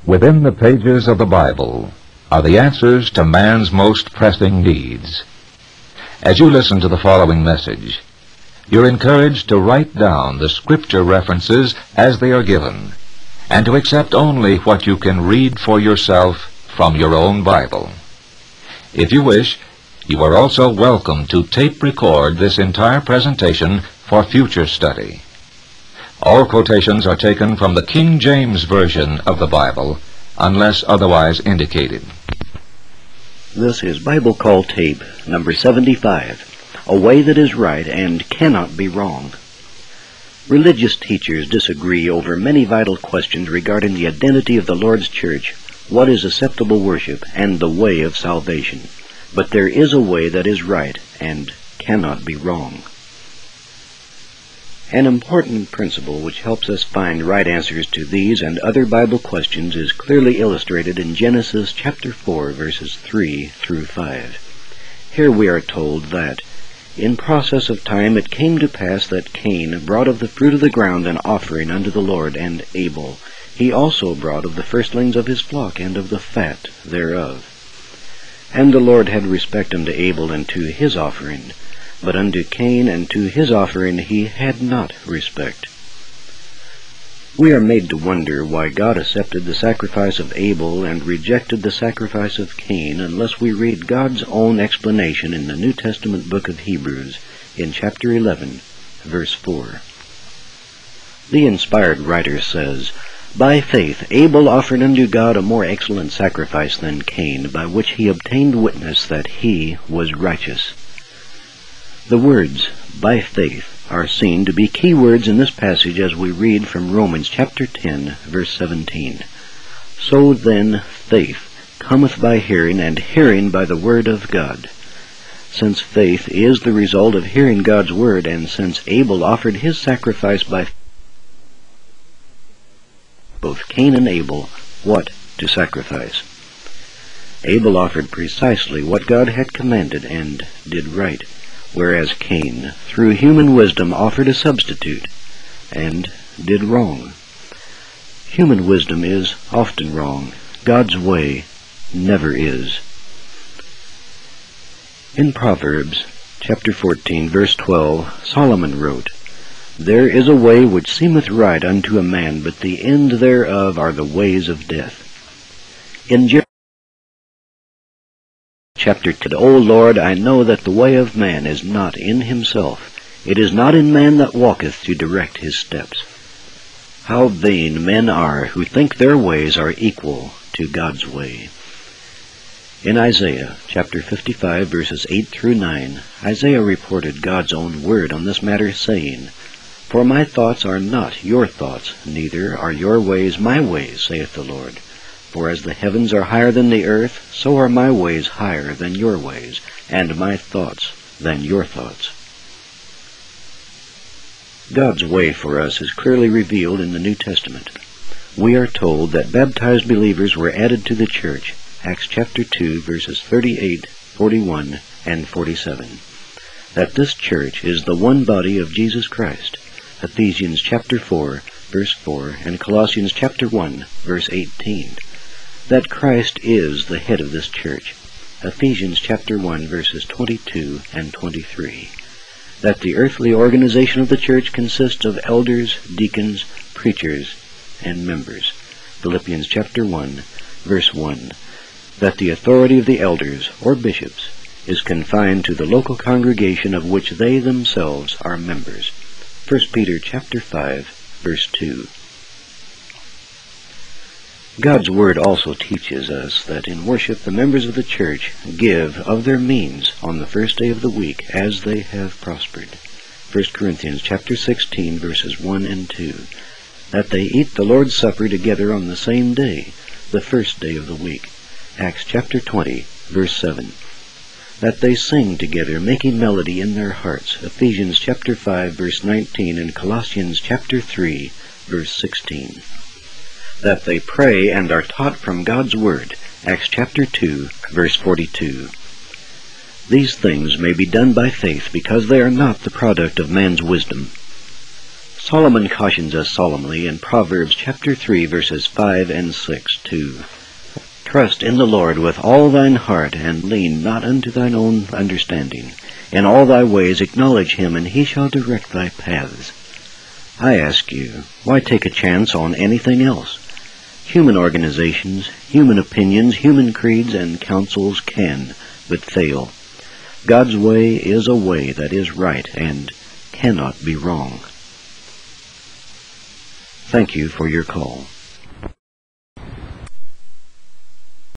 Within the pages of the Bible are the answers to man's most pressing needs. As you listen to the following message, you're encouraged to write down the scripture references as they are given, and to accept only what you can read for yourself from your own Bible. If you wish, you are also welcome to tape record this entire presentation for future study. All quotations are taken from the King James Version of the Bible, unless otherwise indicated. This is Bible Call Tape number 75, A Way That Is Right and Cannot Be Wrong. Religious teachers disagree over many vital questions regarding the identity of the Lord's Church, what is acceptable worship, and the way of salvation. But there is a way that is right and cannot be wrong. An important principle which helps us find right answers to these and other Bible questions is clearly illustrated in Genesis chapter 4, verses 3 through 5. Here we are told that, in process of time it came to pass that Cain brought of the fruit of the ground an offering unto the Lord, and Abel he also brought of the firstlings of his flock and of the fat thereof. And the Lord had respect unto Abel and to his offering, but unto Cain and to his offering he had not respect. We are made to wonder why God accepted the sacrifice of Abel and rejected the sacrifice of Cain unless we read God's own explanation in the New Testament book of Hebrews in chapter 11, verse 4. The inspired writer says, "By faith Abel offered unto God a more excellent sacrifice than Cain, by which he obtained witness that he was righteous." The words, "by faith," are seen to be key words in this passage as we read from Romans chapter 10, verse 17. "So then faith cometh by hearing, and hearing by the word of God." Since faith is the result of hearing God's word, and since Abel offered his sacrifice by both Cain and Abel what to sacrifice. Abel offered precisely what God had commanded and did right, whereas Cain, through human wisdom, offered a substitute and did wrong. Human wisdom is often wrong. God's way never is. In Proverbs chapter 14, verse 12, Solomon wrote, "There is a way which seemeth right unto a man, but the end thereof are the ways of death." In Jeremiah chapter 2, "O Lord, I know that the way of man is not in himself. It is not in man that walketh to direct his steps." How vain men are who think their ways are equal to God's way. In Isaiah chapter 55, verses 8 through 9, Isaiah reported God's own word on this matter, saying, "For my thoughts are not your thoughts, neither are your ways my ways, saith the Lord. For as the heavens are higher than the earth, so are my ways higher than your ways, and my thoughts than your thoughts." God's way for us is clearly revealed in the New Testament. We are told that baptized believers were added to the church, Acts chapter 2, verses 38, 41, and 47. That this church is the one body of Jesus Christ, Ephesians chapter 4, verse 4, and Colossians chapter 1, verse 18. That Christ is the head of this church, Ephesians chapter 1, verses 22 and 23. That the earthly organization of the church consists of elders, deacons, preachers, and members, Philippians chapter 1, verse 1. That the authority of the elders, or bishops, is confined to the local congregation of which they themselves are members, 1 Peter chapter 5, verse 2. God's Word also teaches us that in worship the members of the church give of their means on the first day of the week as they have prospered. 1 Corinthians chapter 16, verses 1 and 2. That they eat the Lord's Supper together on the same day, the first day of the week. Acts chapter 20, verse 7. That they sing together, making melody in their hearts. Ephesians chapter 5, verse 19, and Colossians chapter 3, verse 16. That they pray and are taught from God's Word. Acts chapter 2, verse 42. These things may be done by faith because they are not the product of man's wisdom. Solomon cautions us solemnly in Proverbs chapter 3, verses 5 and 6 to trust in the Lord with all thine heart, and lean not unto thine own understanding. In all thy ways acknowledge him, and he shall direct thy paths. I ask you, why take a chance on anything else? Human organizations, human opinions, human creeds, and counsels can but fail. God's way is a way that is right and cannot be wrong. Thank you for your call.